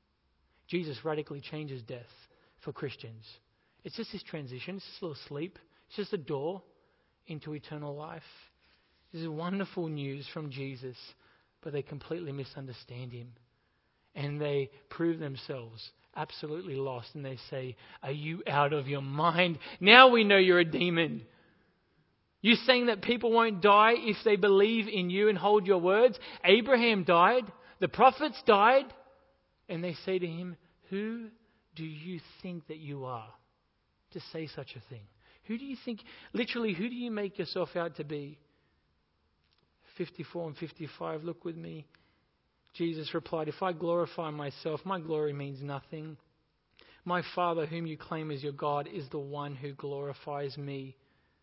Jesus radically changes death for Christians. It's just this transition. It's just a little sleep. It's just a door into eternal life. This is wonderful news from Jesus, but they completely misunderstand him. And they prove themselves absolutely lost. And they say, are you out of your mind? Now we know you're a demon. You're saying that people won't die if they believe in you and hold your words? Abraham died. The prophets died. And they say to him, who do you think that you are to say such a thing? Who do you think, literally, who do you make yourself out to be? fifty-four and fifty-five, look with me. Jesus replied, if I glorify myself, my glory means nothing. My Father, whom you claim as your God, is the one who glorifies me.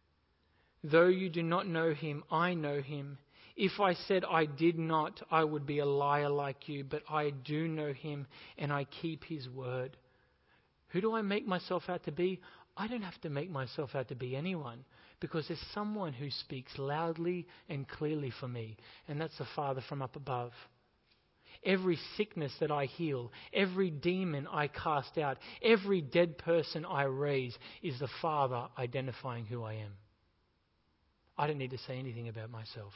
Though you do not know him, I know him. If I said I did not, I would be a liar like you, but I do know him and I keep his word. Who do I make myself out to be? I don't have to make myself out to be anyone, because there's someone who speaks loudly and clearly for me, and that's the Father from up above. Every sickness that I heal, every demon I cast out, every dead person I raise is the Father identifying who I am. I don't need to say anything about myself.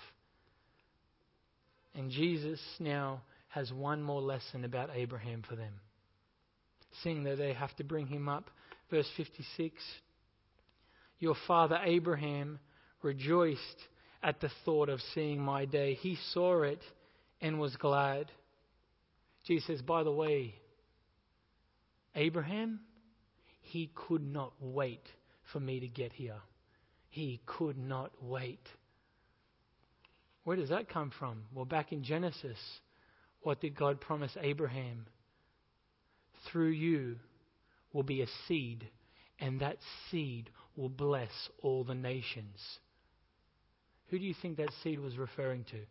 And Jesus now has one more lesson about Abraham for them. Seeing that they have to bring him up. Verse fifty-six. Your father Abraham rejoiced at the thought of seeing my day. He saw it and was glad. Jesus says, by the way, Abraham, he could not wait for me to get here. He could not wait. Where does that come from? Well, back in Genesis, What did God promise Abraham? Through you will be a seed, and that seed will bless all the nations. Who do you think that seed was referring to?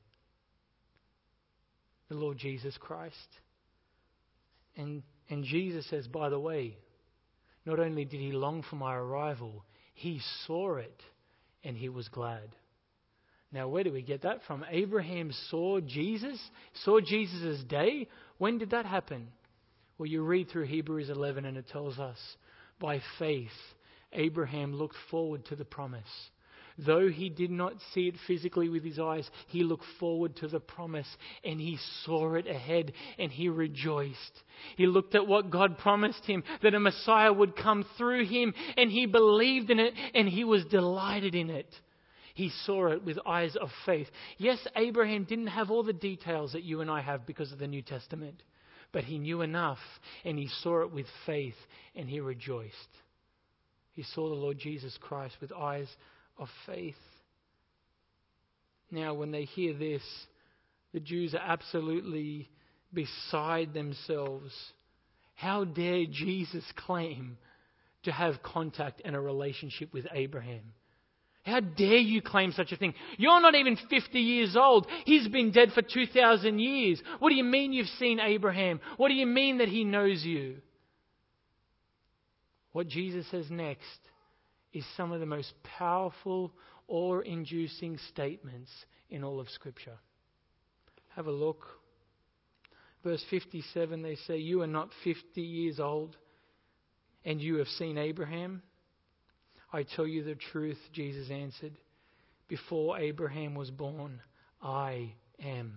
The Lord Jesus Christ. And, and Jesus says, by the way, not only did he long for my arrival, he saw it and he was glad. Now, where do we get that from? Abraham saw Jesus, saw Jesus' day. When did that happen? Well, you read through Hebrews eleven and it tells us, by faith, Abraham looked forward to the promise. Though he did not see it physically with his eyes, he looked forward to the promise and he saw it ahead and he rejoiced. He looked at what God promised him, that a Messiah would come through him, and he believed in it and he was delighted in it. He saw it with eyes of faith. Yes, Abraham didn't have all the details that you and I have because of the New Testament, but he knew enough and he saw it with faith and he rejoiced. He saw the Lord Jesus Christ with eyes of faith. Now, when they hear this, the Jews are absolutely beside themselves. How dare Jesus claim to have contact and a relationship with Abraham? How dare you claim such a thing? You're not even fifty years old. He's been dead for two thousand years. What do you mean you've seen Abraham? What do you mean that he knows you? What Jesus says next is some of the most powerful, awe-inducing statements in all of Scripture. Have a look. Verse fifty-seven, they say, you are not fifty years old, and you have seen Abraham? I tell you the truth, Jesus answered. Before Abraham was born, I am.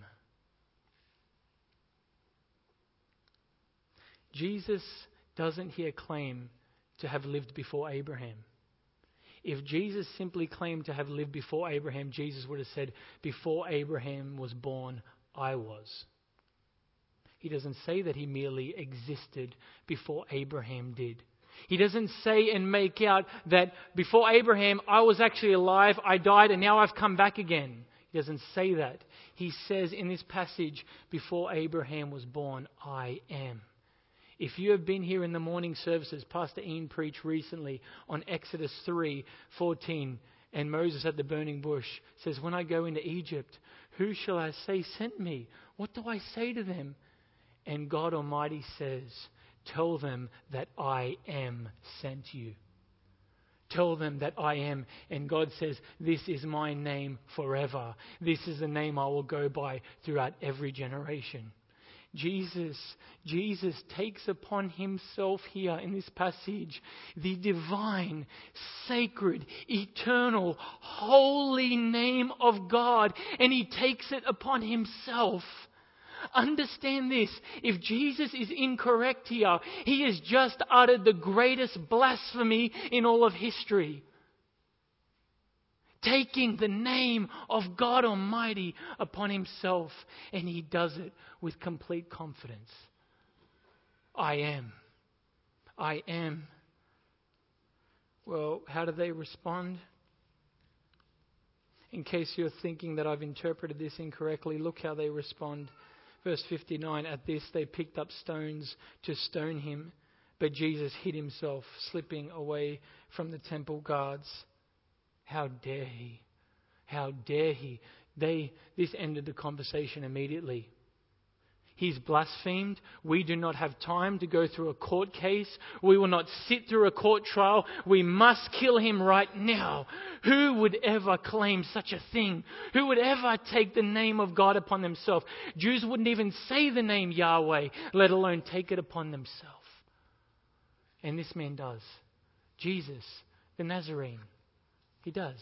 Jesus doesn't here claim to have lived before Abraham. If Jesus simply claimed to have lived before Abraham, Jesus would have said, before Abraham was born, I was. He doesn't say that he merely existed before Abraham did. He doesn't say and make out that before Abraham, I was actually alive, I died, and now I've come back again. He doesn't say that. He says in this passage, before Abraham was born, I am. If you have been here in the morning services, Pastor Ian preached recently on Exodus three fourteen, and Moses at the burning bush says, when I go into Egypt, who shall I say sent me? What do I say to them? And God Almighty says, tell them that I am sent you. Tell them that I am. And God says, this is my name forever. This is the name I will go by throughout every generation. Jesus, Jesus takes upon himself here in this passage the divine, sacred, eternal, holy name of God, and he takes it upon himself. Understand this. If Jesus is incorrect here, he has just uttered the greatest blasphemy in all of history. Taking the name of God Almighty upon himself, and he does it with complete confidence. I am. I am. Well, how do they respond? In case you're thinking that I've interpreted this incorrectly, look how they respond. Verse fifty-nine, at this they picked up stones to stone him, but Jesus hid himself, slipping away from the temple guards. How dare he? How dare he? They, this ended the conversation immediately. He's blasphemed. We do not have time to go through a court case. We will not sit through a court trial. We must kill him right now. Who would ever claim such a thing? Who would ever take the name of God upon themselves? Jews wouldn't even say the name Yahweh, let alone take it upon themselves. And this man does. Jesus, the Nazarene. He does.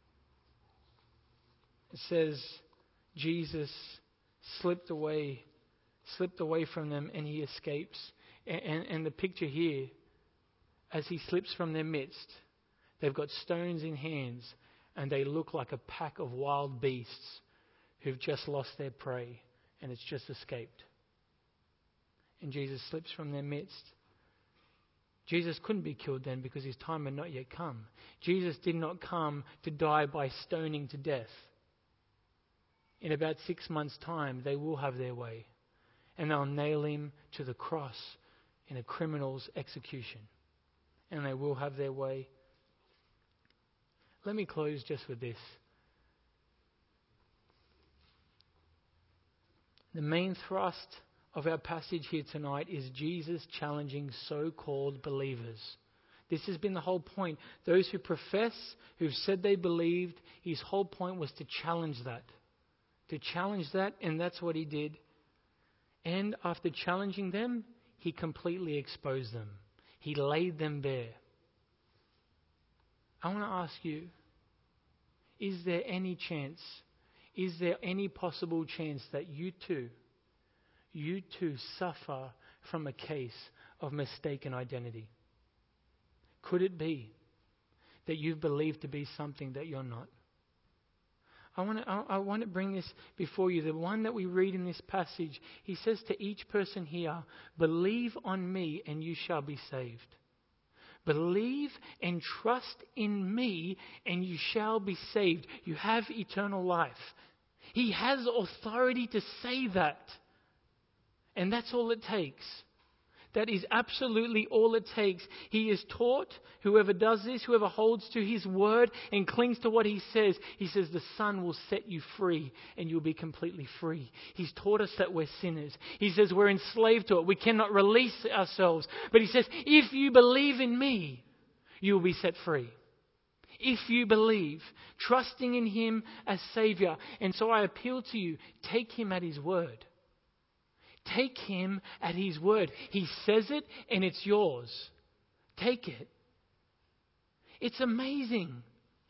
It says Jesus slipped away, slipped away from them, and he escapes. And, and, and the picture here, as he slips from their midst, they've got stones in hands, and they look like a pack of wild beasts who've just lost their prey, and it's just escaped. And Jesus slips from their midst. Jesus couldn't be killed then because his time had not yet come. Jesus did not come to die by stoning to death. In about six months' time, they will have their way. and they'll nail him to the cross in a criminal's execution. And they will have their way. Let me close just with this. The main thrust of our passage here tonight is Jesus challenging so-called believers. This has been the whole point. Those who profess, who've said they believed, his whole point was to challenge that. To challenge that, and that's what he did. And after challenging them, he completely exposed them. He laid them bare. I want to ask you, is there any chance, is there any possible chance that you too, you too suffer from a case of mistaken identity? Could it be that you've believed to be something that you're not? I want to, I, I want to bring this before you. The one that we read in this passage, he says to each person here, believe on me and you shall be saved. Believe and trust in me and you shall be saved. You have eternal life. He has authority to say that. And that's all it takes. That is absolutely all it takes. He is taught, whoever does this, whoever holds to his word and clings to what he says, he says the Son will set you free and you'll be completely free. He's taught us that we're sinners. He says we're enslaved to it. We cannot release ourselves. But he says, if you believe in me, you will be set free. If you believe, trusting in him as Savior. And so I appeal to you, take him at his word. Take him at his word. He says it and it's yours. Take it. It's amazing.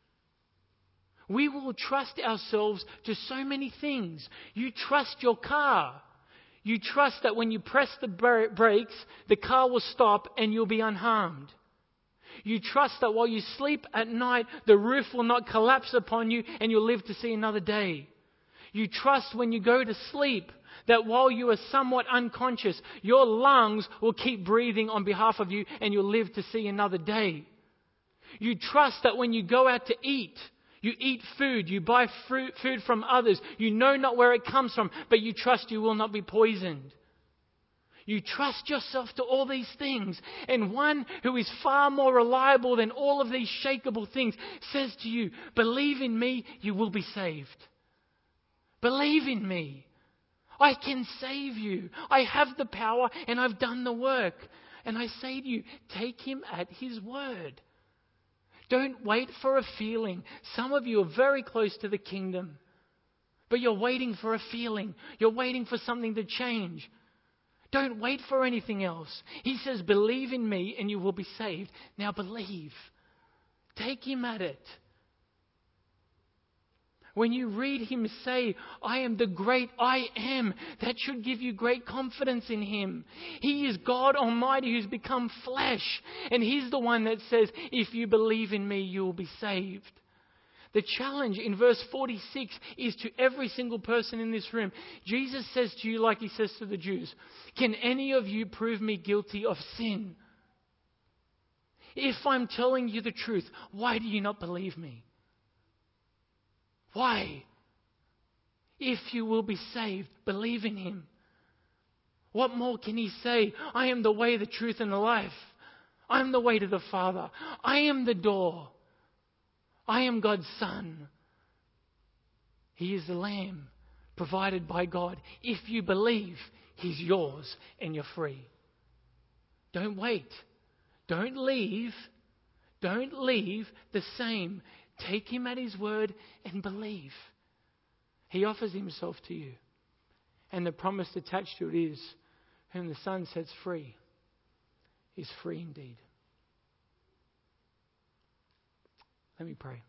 We will trust ourselves to so many things. You trust your car. You trust that when you press the brakes, the car will stop and you'll be unharmed. You trust that while you sleep at night, the roof will not collapse upon you and you'll live to see another day. You trust when you go to sleep that while you are somewhat unconscious, your lungs will keep breathing on behalf of you and you'll live to see another day. You trust that when you go out to eat, you eat food, you buy fruit, food from others, you know not where it comes from, but you trust you will not be poisoned. You trust yourself to all these things. And one who is far more reliable than all of these shakeable things says to you, believe in me, you will be saved. Believe in me. I can save you. I have the power and I've done the work. And I say to you, take him at his word. Don't wait for a feeling. Some of you are very close to the kingdom, but you're waiting for a feeling. You're waiting for something to change. Don't wait for anything else. He says, believe in me and you will be saved. Now believe. Take him at it. When you read him say, I am the great I am, that should give you great confidence in him. He is God Almighty who's become flesh. And he's the one that says, if you believe in me, you will be saved. The challenge in verse forty-six is to every single person in this room. Jesus says to you, like he says to the Jews, can any of you prove me guilty of sin? If I'm telling you the truth, why do you not believe me? Why? If you will be saved, believe in him. What more can he say? I am the way, the truth, and the life. I am the way to the Father. I am the door. I am God's Son. He is the Lamb provided by God. If you believe, he's yours and you're free. Don't wait. Don't leave. Don't leave the same. Take him at his word and believe. He offers himself to you. And the promise attached to it is, whom the Son sets free is free indeed. Let me pray.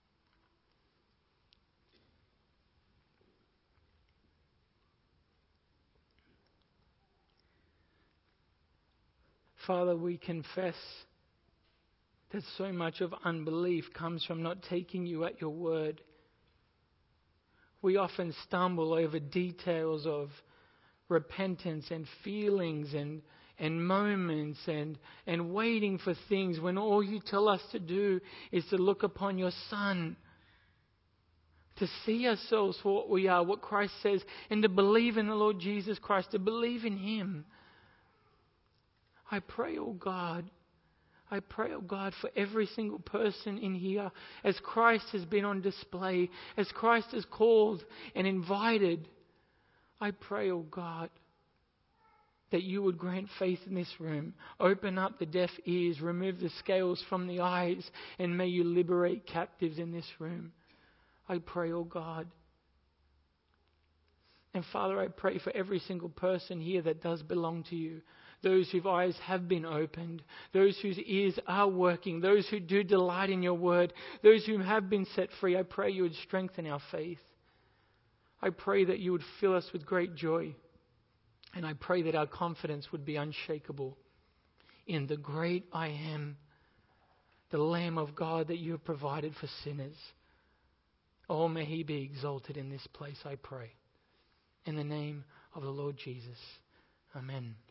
Father, we confess that so much of unbelief comes from not taking you at your word. We often stumble over details of repentance and feelings and and moments and, and waiting for things when all you tell us to do is to look upon your Son, to see ourselves for what we are, what Christ says, and to believe in the Lord Jesus Christ, to believe in Him. I pray, oh God, I pray, oh God, for every single person in here, as Christ has been on display, as Christ has called and invited, I pray, oh God, that you would grant faith in this room. Open up the deaf ears, remove the scales from the eyes, and may you liberate captives in this room. I pray, oh God. And Father, I pray for every single person here that does belong to you. Those whose eyes have been opened, those whose ears are working, those who do delight in your word, those who have been set free. I pray you would strengthen our faith. I pray that you would fill us with great joy. And I pray that our confidence would be unshakable in the great I am, the Lamb of God that you have provided for sinners. Oh, may He be exalted in this place, I pray. In the name of the Lord Jesus. Amen.